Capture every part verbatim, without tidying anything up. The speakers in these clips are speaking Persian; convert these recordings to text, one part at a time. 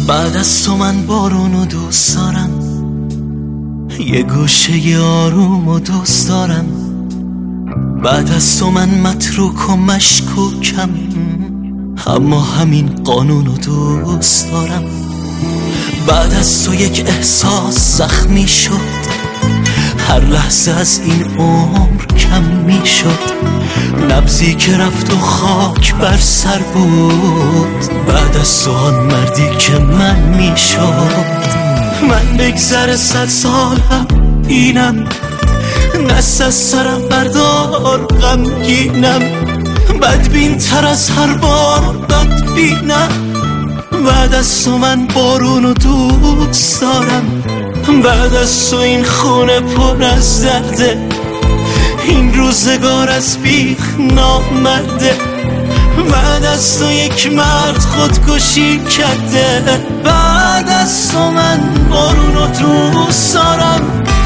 بعد از تو من بارونو دوست دارم، یه گوشه آروم و دوست دارم. بعد از تو من متروک و مشکوکم، اما همین قانونو دوست دارم. بعد از تو یک احساس زخمی شد، هر لحظه از این عمر کم می شد. نبضی که رفت و خاک بر سر بود، بعد از تو آن مردی که من می شد. من بگذر صد سالم اینم، دست از سرم بردار غمگینم. بدبین تر از هر بار بدبینم. بعد از تو من بارونو دوست دارم، بعد از تو این خونه پر از درده. این روزگار از بیخ نامرده. بعد از تو یک مرد خودکشی کرده. بعد از تو من بارونو دوست دارم.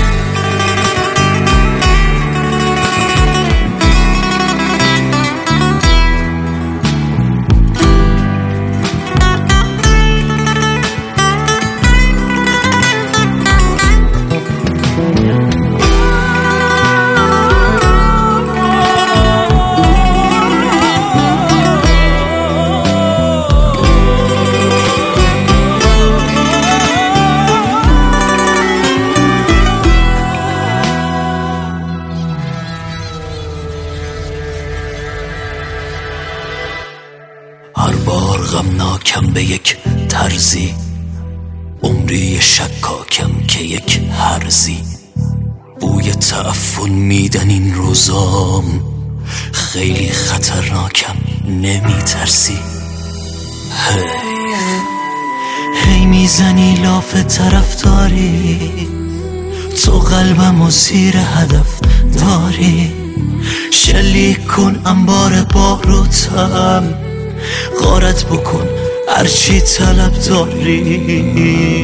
هر بار غمناکم به یک طرزی، عمری شکاکم که یک هرزی. بوی تعفن میدن این روزام، خیلی خطرناکم نمی ترسی. هی هی میزنی لاف طرفداری، تو قلبم و زیر هدف داری. شلیک کن انبار باروتم، غارت بکن هرچی طلب داری.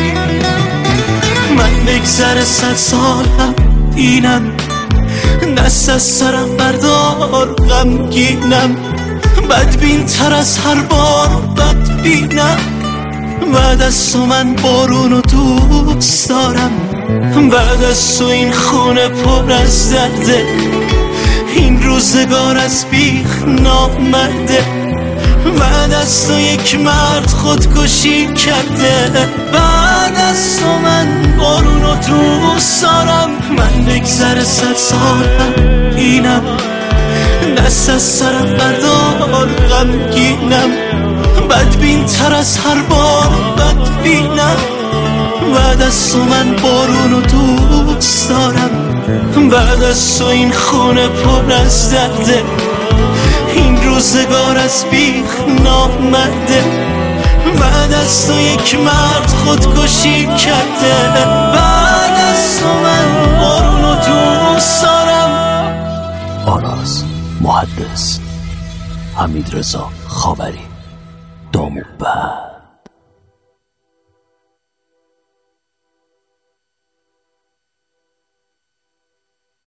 من بگذر صد سالم اینم، دست از سرم بردار غمگینم. بدبین تر از هر بار بدبینم. بعد از تو من بارونو دوست دارم، بعد از تو این خونه پر از درده. این روزگار از بیخ نامرده. بعد از تو یک مرد خودکشی کرده. بعد از تو من بارونو دوست دارم. من بگذر صد سالم اینم، دست از سرم بردار غمگینم. بدبین تر از هر بار بدبینم. بعد از تو من بارونو دوست دارم، بعد از تو این خونه پر از درده. این روزگار از بیخ نامرده. بعد از تو یک مرد خودکشی کرده. بعد از تو من بارونو دوست دارم. آراز محدث، حمیدرضا خاوری، داموبند.